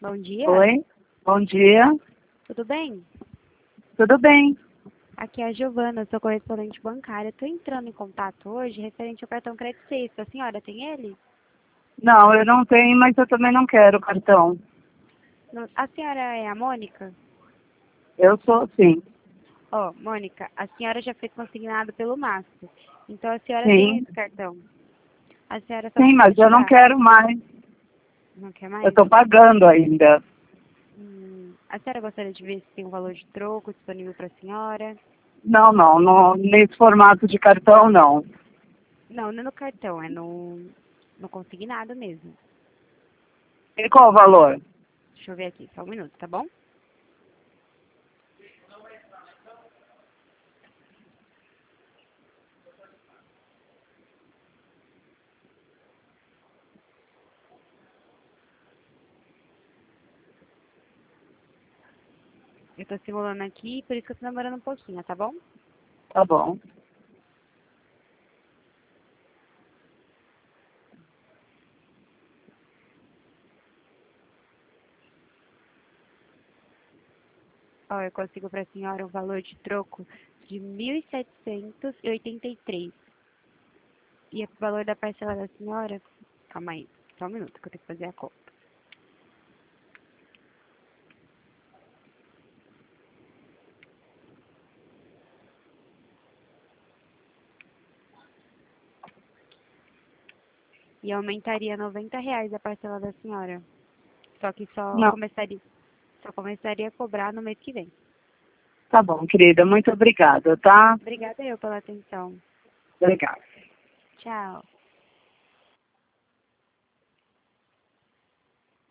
Bom dia. Oi, bom dia. Tudo bem? Tudo bem? Aqui é a Giovana, sou correspondente bancária. Estou entrando em contato hoje referente ao cartão crédito sexta. A senhora tem ele? Não, eu não tenho, mas eu também não quero cartão. A senhora é a Mônica? Eu sou sim. Ó, Mônica, a senhora já foi consignada pelo Master. Então a senhora tem Sim, esse cartão. A senhora só sim, precisa mas eu não tirar. quero mais. Não quer Eu mais? estou pagando ainda. A senhora gostaria de ver se tem um valor de troco disponível para a senhora? Não, nesse formato de cartão, não. Não é no cartão, é no consignado mesmo. E qual o valor? Deixa eu ver aqui, só um minuto, tá bom? Eu tô simulando aqui, por isso que eu tô demorando um pouquinho, tá bom? Tá bom. Ó, eu consigo pra senhora um valor de troco de 1.783. E o valor da parcela da senhora... Calma aí, só um minuto que eu tenho que fazer a conta. E aumentaria R$ 90 a parcela da senhora. Só que Não, só começaria a cobrar no mês que vem. tá bom, querida. Muito obrigada, tá? Obrigada eu pela atenção. Obrigada. Tchau.